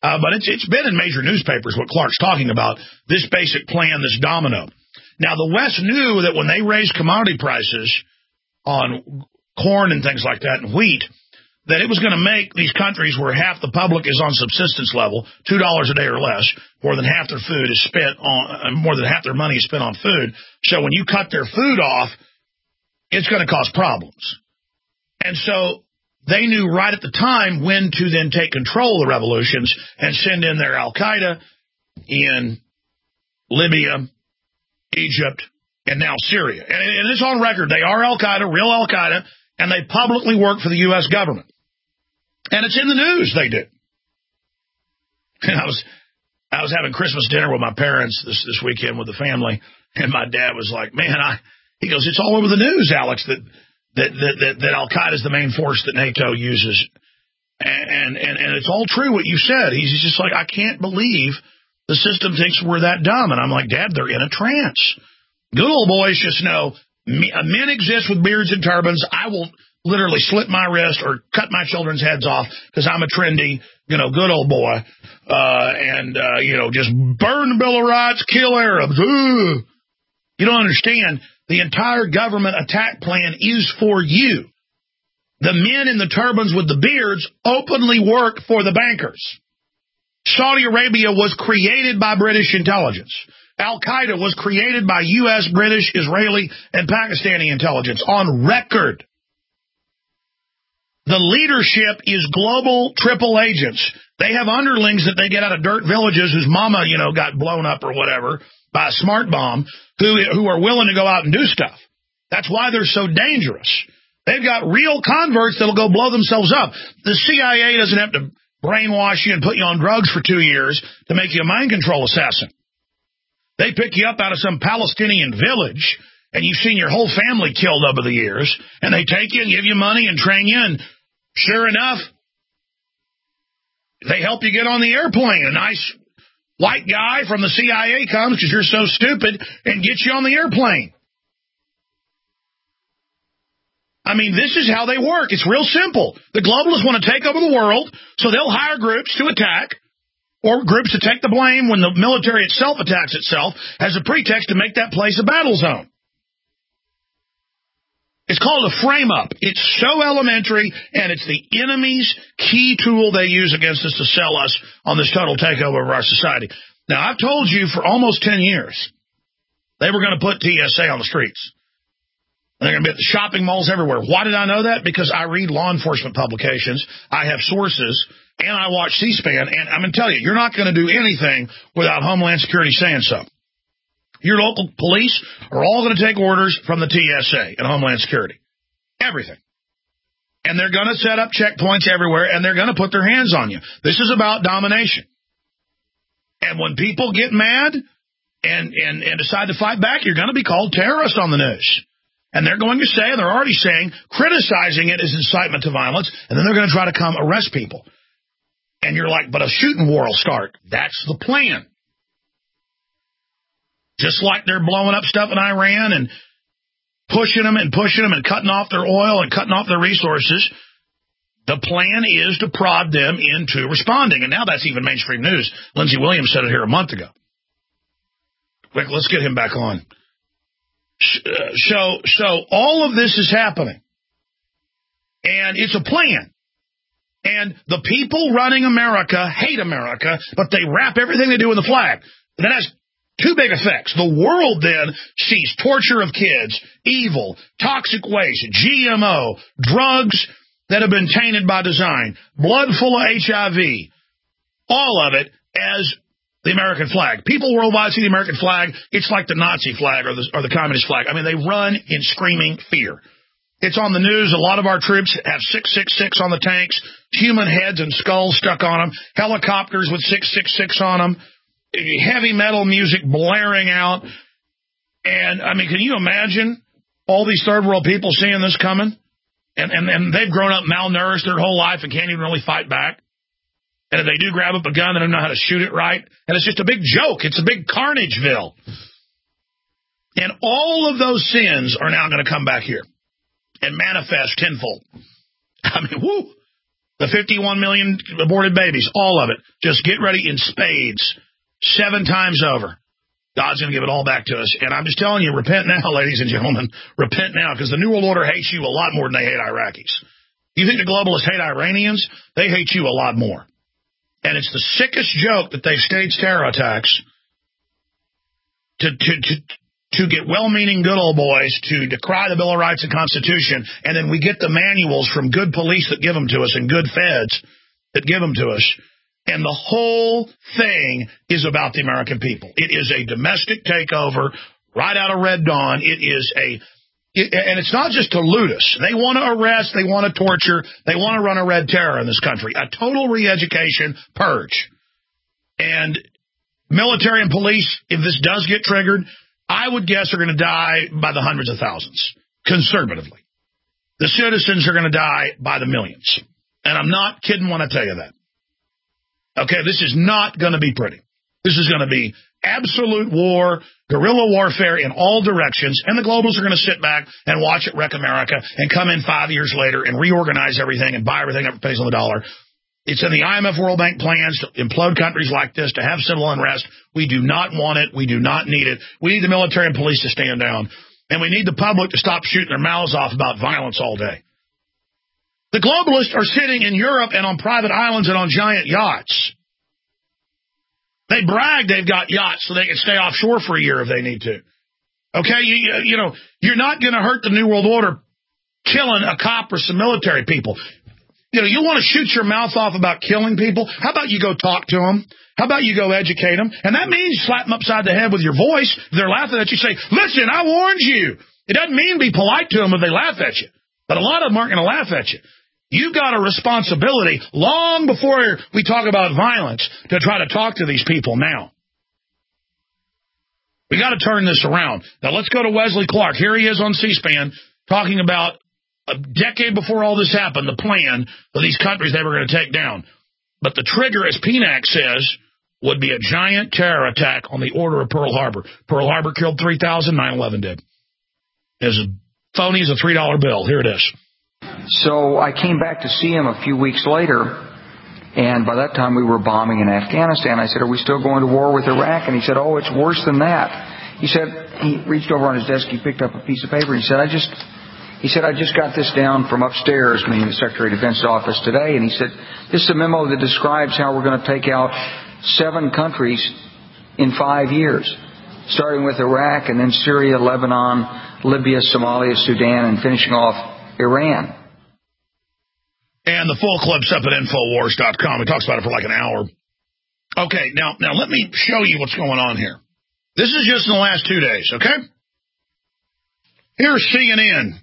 Uh, but it's it's been in major newspapers what Clark's talking about, this basic plan, this domino. Now, the West knew that when they raised commodity prices on corn and things like that and wheat, that it was going to make these countries where half the public is on subsistence level, two dollars a day or less, more than half their food is spent on, more than half their money is spent on food. So when you cut their food off, it's going to cause problems. And so they knew right at the time when to then take control of the revolutions and send in their Al-Qaeda in Libya, Egypt, and now Syria. And, and it's on record. They are Al-Qaeda, real Al-Qaeda, and they publicly work for the U S government. And it's in the news they do. And I was I was having Christmas dinner with my parents this, this weekend with the family, and my dad was like, man, I he goes, it's all over the news, Alex, that that that, that, that Al-Qaeda is the main force that NATO uses. And, and, and it's all true what you said. He's just like, I can't believe the system thinks we're that dumb. And I'm like, Dad, they're in a trance. Good old boys just know men exist with beards and turbans. I will literally slit my wrist or cut my children's heads off because I'm a trendy, you know, good old boy. Uh, and, uh, you know, just burn the Bill of Rights, kill Arabs. Ugh. You don't understand. The entire government attack plan is for you. The men in the turbans with the beards openly work for the bankers. Saudi Arabia was created by British intelligence. Al-Qaeda was created by U S, British, Israeli, and Pakistani intelligence on record. The leadership is global triple agents. They have underlings that they get out of dirt villages whose mama, you know, got blown up or whatever by a smart bomb, who, who are willing to go out and do stuff. That's why they're so dangerous. They've got real converts that'll go blow themselves up. The C I A doesn't have to brainwash you and put you on drugs for two years to make you a mind control assassin. They pick you up out of some Palestinian village, and you've seen your whole family killed over the years, and they take you and give you money and train you, and sure enough, they help you get on the airplane. A nice white guy from the C I A comes because you're so stupid and gets you on the airplane. I mean, this is how they work. It's real simple. The globalists want to take over the world, so they'll hire groups to attack, or groups to take the blame when the military itself attacks itself as a pretext to make that place a battle zone. It's called a frame-up. It's so elementary, and it's the enemy's key tool they use against us to sell us on this total takeover of our society. Now, I've told you for almost ten years they were going to put T S A on the streets. They're going to be at the shopping malls everywhere. Why did I know that? Because I read law enforcement publications, I have sources, and I watch C-SPAN, and I'm going to tell you, you're not going to do anything without Homeland Security saying so. Your local police are all going to take orders from the T S A and Homeland Security. Everything. And they're going to set up checkpoints everywhere, and they're going to put their hands on you. This is about domination. And when people get mad and, and, and decide to fight back, you're going to be called terrorist on the news. And they're going to say, and they're already saying, criticizing it is incitement to violence, and then they're going to try to come arrest people. And you're like, but a shooting war will start. That's the plan. Just like they're blowing up stuff in Iran and pushing them and pushing them and cutting off their oil and cutting off their resources, the plan is to prod them into responding. And now that's even mainstream news. Lindsey Williams said it here a month ago. Quick, let's get him back on. So, so all of this is happening, and it's a plan. And the people running America hate America, but they wrap everything they do in the flag. That has two big effects. The world then sees torture of kids, evil, toxic waste, G M O, drugs that have been tainted by design, blood full of H I V, all of it as the American flag. People worldwide see the American flag. It's like the Nazi flag or the, or the communist flag. I mean, they run in screaming fear. It's on the news. A lot of our troops have six six six on the tanks, human heads and skulls stuck on them, helicopters with six six six on them, heavy metal music blaring out. And, I mean, can you imagine all these third world people seeing this coming? And, and, and they've grown up malnourished their whole life and can't even really fight back. And if they do grab up a gun, they don't know how to shoot it right. And it's just a big joke. It's a big Carnageville. And all of those sins are now going to come back here and manifest tenfold. I mean, whoo. The fifty-one million aborted babies, all of it. Just get ready in spades, seven times over. God's going to give it all back to us. And I'm just telling you, repent now, ladies and gentlemen. Repent now, because the New World Order hates you a lot more than they hate Iraqis. You think the globalists hate Iranians? They hate you a lot more. And it's the sickest joke that they've staged terror attacks to, to, to, to get well-meaning good old boys to decry the Bill of Rights and Constitution, and then we get the manuals from good police that give them to us and good feds that give them to us, and the whole thing is about the American people. It is a domestic takeover right out of Red Dawn. It is a, it, and it's not just to loot us. They want to arrest, they want to torture, they want to run a red terror in this country, a total re-education purge. And military and police, if this does get triggered, I would guess are going to die by the hundreds of thousands, conservatively. The citizens are going to die by the millions. And I'm not kidding when I tell you that. Okay, this is not going to be pretty. This is going to be absolute war, guerrilla warfare in all directions, and the globals are going to sit back and watch it wreck America and come in five years later and reorganize everything and buy everything up pays on the dollar. It's in the I M F World Bank plans to implode countries like this, to have civil unrest. We do not want it. We do not need it. We need the military and police to stand down. And we need the public to stop shooting their mouths off about violence all day. The globalists are sitting in Europe and on private islands and on giant yachts. They brag they've got yachts so they can stay offshore for a year if they need to. Okay, you, you know, you're not going to hurt the New World Order killing a cop or some military people. You know, you want to shoot your mouth off about killing people? How about you go talk to them? How about you go educate them? And that means slap them upside the head with your voice. If they're laughing at you, say, listen, I warned you. It doesn't mean be polite to them if they laugh at you. But a lot of them aren't going to laugh at you. You've got a responsibility long before we talk about violence to try to talk to these people now. We got to turn this around. Now let's go to Wesley Clark. Here he is on C-SPAN talking about a decade before all this happened, the plan for these countries they were going to take down. But the trigger, as P NAC says, would be a giant terror attack on the order of Pearl Harbor. Pearl Harbor killed three thousand, nine eleven did. As phony as a three dollar bill. Here it is. So I came back to see him a few weeks later, and by that time we were bombing in Afghanistan. I said, are we still going to war with Iraq? And he said, oh, it's worse than that. He said, he reached over on his desk, he picked up a piece of paper, he said, I just... He said, I just got this down from upstairs, meaning the Secretary of Defense's office today, and he said, this is a memo that describes how we're going to take out seven countries in five years, starting with Iraq and then Syria, Lebanon, Libya, Somalia, Sudan, and finishing off Iran. And the full clip's up at Infowars dot com. He talks about it for like an hour. Okay, now, now let me show you what's going on here. This is just in the last two days, okay? Here's C N N.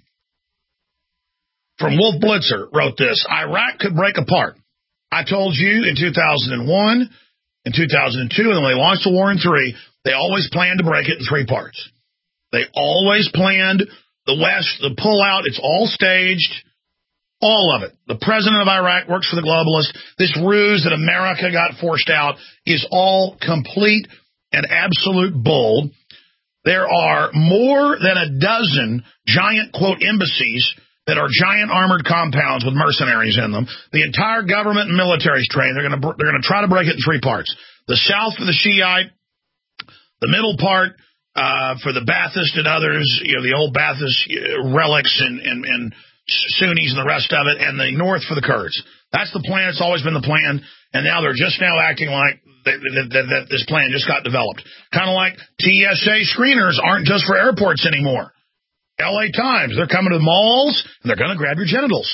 From Wolf Blitzer wrote this, Iraq could break apart. I told you in two thousand one, in two thousand two, and when they launched the war in three, they always planned to break it in three parts. They always planned the West, the pullout, it's all staged, all of it. The president of Iraq works for the globalists. This ruse that America got forced out is all complete and absolute bull. There are more than a dozen giant, quote, embassies that are giant armored compounds with mercenaries in them. The entire government and military is trained. They're going to they're going to try to break it in three parts. The south for the Shiite, the middle part uh, for the Ba'athist and others, you know, the old Ba'athist relics and, and, and Sunnis and the rest of it, and the north for the Kurds. That's the plan. It's always been the plan, and now they're just now acting like that, that, that, that this plan just got developed. Kind of like T S A screeners aren't just for airports anymore. L A Times, they're coming to the malls, and they're going to grab your genitals.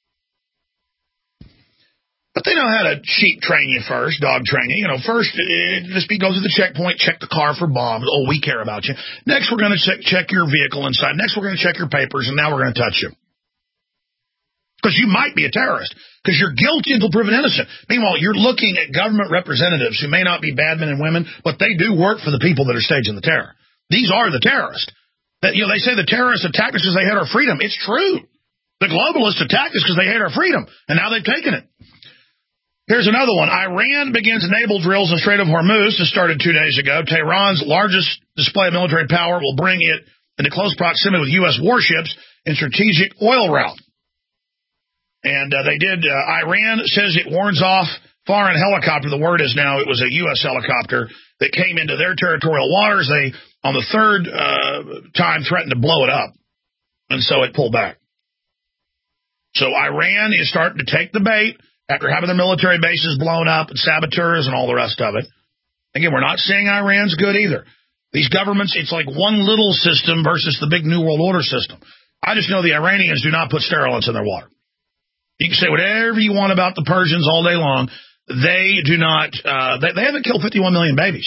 But they know how to sheep train you first, dog train you. You know, first, it just be, go to the checkpoint, check the car for bombs. Oh, we care about you. Next, we're going to check, check your vehicle inside. Next, we're going to check your papers, and now we're going to touch you. Because you might be a terrorist, because you're guilty until proven innocent. Meanwhile, you're looking at government representatives who may not be bad men and women, but they do work for the people that are staging the terror. These are the terrorists. That, you know, they say the terrorists attacked us because they hate our freedom. It's true. The globalists attacked us because they hate our freedom, and now they've taken it. Here's another one. Iran begins naval drills in Strait of Hormuz. This started two days ago. Tehran's largest display of military power will bring it into close proximity with U S warships in strategic oil route. And uh, they did, uh, Iran says it warns off foreign helicopter. The word is now it was a U S helicopter that came into their territorial waters. They, on the third uh, time, threatened to blow it up. And so it pulled back. So Iran is starting to take the bait after having their military bases blown up and saboteurs and all the rest of it. Again, we're not saying Iran's good either. These governments, it's like one little system versus the big New World Order system. I just know the Iranians do not put sterilants in their water. You can say whatever you want about the Persians all day long. They do not, uh, they, they haven't killed fifty-one million babies.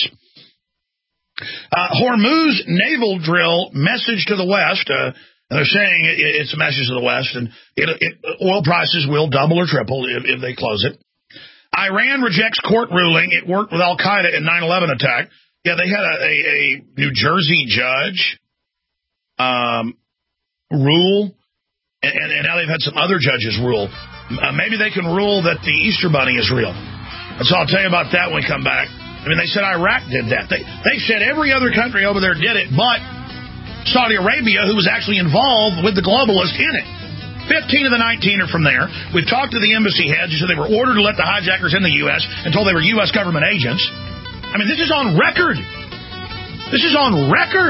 Uh, Hormuz naval drill message to the West. Uh, and they're saying it, it's a message to the West, and it, it, oil prices will double or triple if, if they close it. Iran rejects court ruling. It worked with Al-Qaeda in nine eleven attack. Yeah, they had a, a, a New Jersey judge um, rule, and, and now they've had some other judges rule. Uh, maybe they can rule that the Easter Bunny is real. And so I'll tell you about that when we come back. I mean, they said Iraq did that. They, they said every other country over there did it, but Saudi Arabia, who was actually involved with the globalists in it. fifteen of the nineteen are from there. We've talked to the embassy heads who said they were ordered to let the hijackers in the U S and told they were U S government agents. I mean, this is on record. This is on record.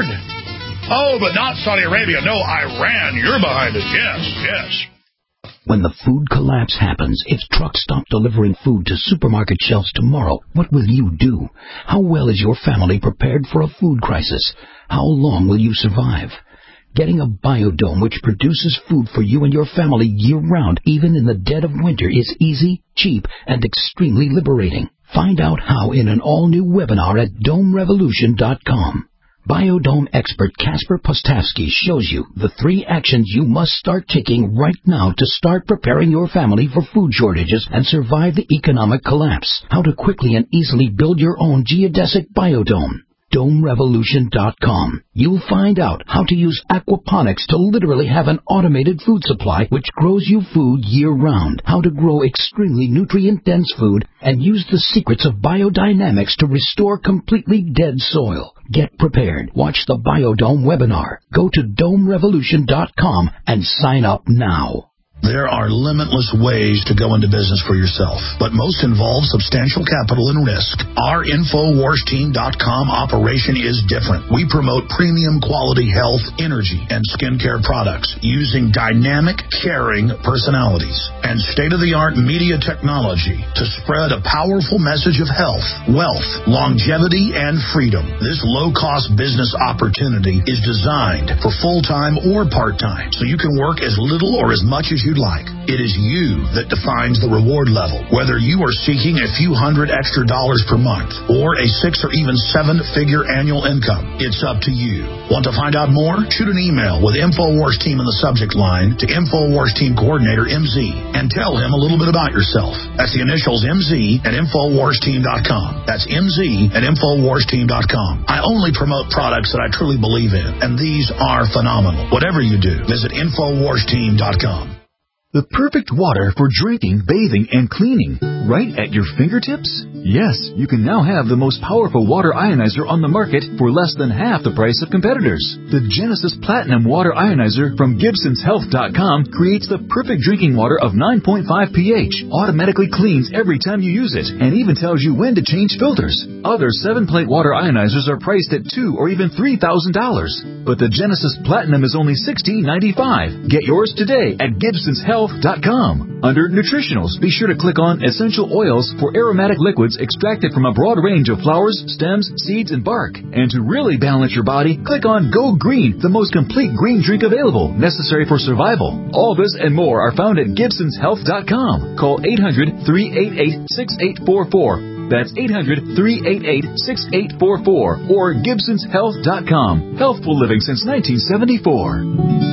Oh, but not Saudi Arabia. No, Iran. You're behind it. Yes, yes. When the food collapse happens, if trucks stop delivering food to supermarket shelves tomorrow, what will you do? How well is your family prepared for a food crisis? How long will you survive? Getting a Biodome which produces food for you and your family year-round, even in the dead of winter, is easy, cheap, and extremely liberating. Find out how in an all-new webinar at dome revolution dot com. Biodome expert Casper Postavsky shows you the three actions you must start taking right now to start preparing your family for food shortages and survive the economic collapse. How to quickly and easily build your own geodesic biodome. dome revolution dot com. You'll find out how to use aquaponics to literally have an automated food supply which grows you food year-round, how to grow extremely nutrient-dense food, and use the secrets of biodynamics to restore completely dead soil. Get prepared. Watch the Biodome webinar. Go to dome revolution dot com and sign up now. There are limitless ways to go into business for yourself, but most involve substantial capital and risk. Our Infowars Team dot com operation is different. We promote premium quality health, energy, and skincare products using dynamic, caring personalities and state-of-the-art media technology to spread a powerful message of health, wealth, longevity, and freedom. This low-cost business opportunity is designed for full-time or part-time, so you can work as little or as much as you you'd like. It is you that defines the reward level. Whether you are seeking a few hundred extra dollars per month or a six or even seven-figure annual income, it's up to you. Want to find out more? Shoot an email with Infowars Team in the subject line to Infowars Team Coordinator M Z and tell him a little bit about yourself. That's the initials M Z at Infowars Team dot com. That's M Z at Infowars Team dot com. I only promote products that I truly believe in, and these are phenomenal. Whatever you do, visit Infowars Team dot com. The perfect water for drinking, bathing, and cleaning, right at your fingertips? Yes, you can now have the most powerful water ionizer on the market for less than half the price of competitors. The Genesis Platinum Water Ionizer from Gibsons Health dot com creates the perfect drinking water of nine point five pH, automatically cleans every time you use it, and even tells you when to change filters. Other seven-plate water ionizers are priced at two thousand dollars or even three thousand dollars, but the Genesis Platinum is only sixteen ninety-five. Get yours today at Gibsons Health dot com. Under Nutritionals, be sure to click on Essential Oils for aromatic liquids extracted from a broad range of flowers, stems, seeds, and bark. And to really balance your body, click on Go Green, the most complete green drink available, necessary for survival. All this and more are found at Gibsons Health dot com. Call eight hundred, three eight eight, six eight four four. That's eight hundred, three eight eight, six eight four four or Gibsons Health dot com. Healthful living since nineteen seventy-four.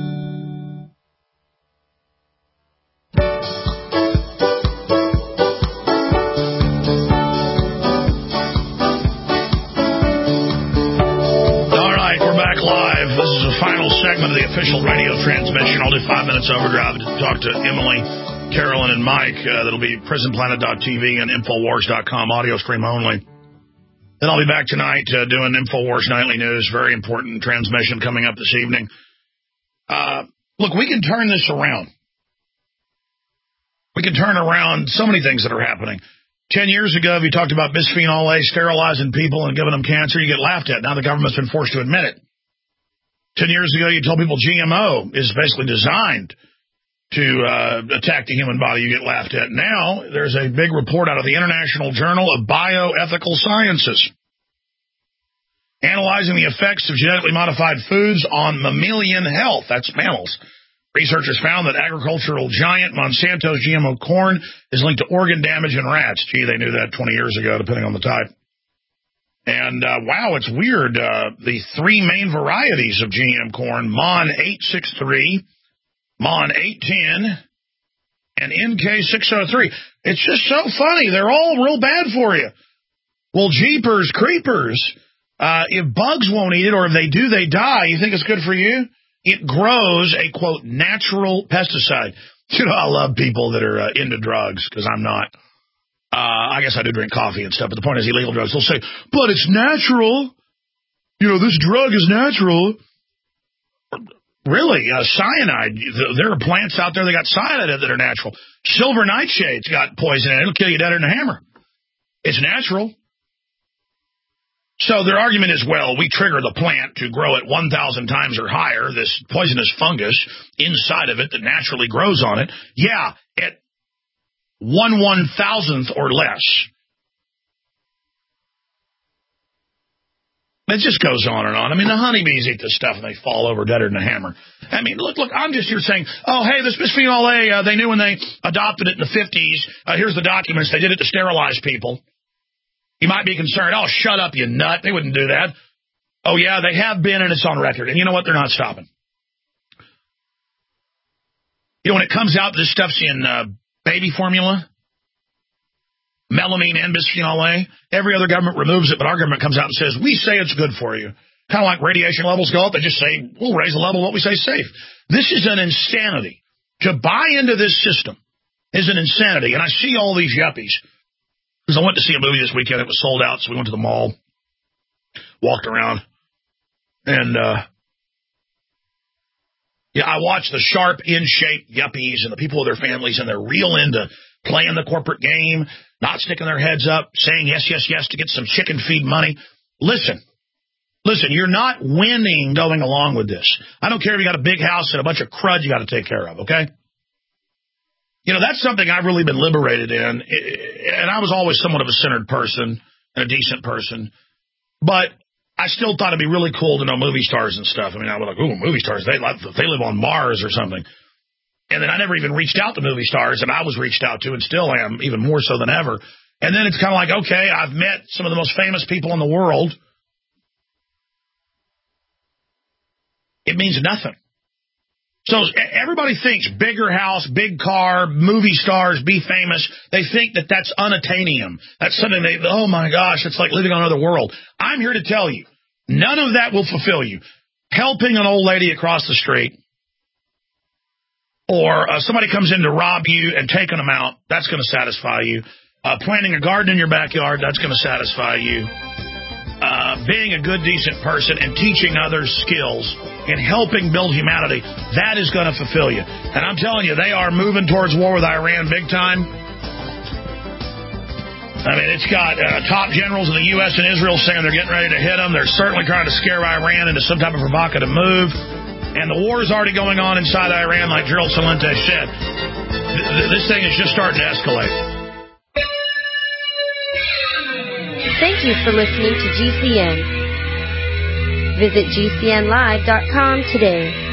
Segment of the official radio transmission. I'll do five minutes overdrive to talk to Emily, Carolyn, and Mike. Uh, that'll be prison planet dot t v and Infowars dot com, audio stream only. Then I'll be back tonight uh, doing Infowars Nightly News. Very important transmission coming up this evening. Uh, look, we can turn this around. We can turn around so many things that are happening. Ten years ago, if you talked about bisphenol A sterilizing people and giving them cancer, you get laughed at. Now the government's been forced to admit it. Ten years ago, you told people G M O is basically designed to uh, attack the human body. You get laughed at. Now there's a big report out of the International Journal of Bioethical Sciences analyzing the effects of genetically modified foods on mammalian health. That's mammals. Researchers found that agricultural giant Monsanto's G M O corn is linked to organ damage in rats. Gee, they knew that twenty years ago, depending on the type. And, uh, wow, it's weird. Uh, the three main varieties of G M corn, Mon eight sixty-three, Mon eight ten, and N K six oh three. It's just so funny. They're all real bad for you. Well, jeepers creepers. Uh, if bugs won't eat it, or if they do, they die, you think it's good for you? It grows a, quote, natural pesticide. You know, I love people that are uh, into drugs, because I'm not. Uh, I guess I do drink coffee and stuff, but the point is illegal drugs. They'll say, but it's natural. You know, this drug is natural. Really? Uh, cyanide. There are plants out there that got cyanide that are natural. Silver nightshade's got poison in it. It'll kill you deader than a hammer. It's natural. So their argument is, well, we trigger the plant to grow it one thousand times or higher, this poisonous fungus inside of it that naturally grows on it. Yeah, at one one-thousandth or less. It just goes on and on. I mean, the honeybees eat this stuff and they fall over deader than a hammer. I mean, look, look, I'm just here saying, oh, hey, this bisphenol A, uh, they knew when they adopted it in the fifties. Uh, here's the documents. They did it to sterilize people. You might be concerned, oh, shut up, you nut. They wouldn't do that. Oh, yeah, they have been, and it's on record. And you know what? They're not stopping. You know, when it comes out, this stuff's in uh, baby formula, melamine and bisphenol A. Every other government removes it, but our government comes out and says, we say it's good for you. Kind of like radiation levels go up. They just say, we'll raise the level of what we say is safe. This is an insanity. To buy into this system is an insanity. And I see all these yuppies. Because I went to see a movie this weekend. It was sold out, so we went to the mall, walked around, and, uh, yeah, I watched the sharp, in-shape yuppies and the people with their families, and they're real into playing the corporate game, not sticking their heads up, saying yes, yes, yes to get some chicken feed money. Listen, listen, you're not winning going along with this. I don't care if you got a big house and a bunch of crud you got to take care of, okay? You know, that's something I've really been liberated in, and I was always somewhat of a centered person and a decent person, but I still thought it'd be really cool to know movie stars and stuff. I mean, I was like, ooh, movie stars, they, they live on Mars or something. And then I never even reached out to movie stars, and I was reached out to and still am, even more so than ever. And then it's kind of like, okay, I've met some of the most famous people in the world. It means nothing. So everybody thinks bigger house, big car, movie stars, be famous. They think that that's unattainium. That's something they, oh my gosh, it's like living on another world. I'm here to tell you, none of that will fulfill you. Helping an old lady across the street, or uh, somebody comes in to rob you and taking them out, that's going to satisfy you. Uh, planting a garden in your backyard, that's going to satisfy you. Uh, being a good, decent person and teaching others skills and helping build humanity, that is going to fulfill you. And I'm telling you, they are moving towards war with Iran big time. I mean, it's got uh, top generals in the U S and Israel saying they're getting ready to hit them. They're certainly trying to scare Iran into some type of provocative move. And the war is already going on inside Iran, like Gerald Celente said. Th- this thing is just starting to escalate. Thank you for listening to G C N. Visit G C N live dot com today.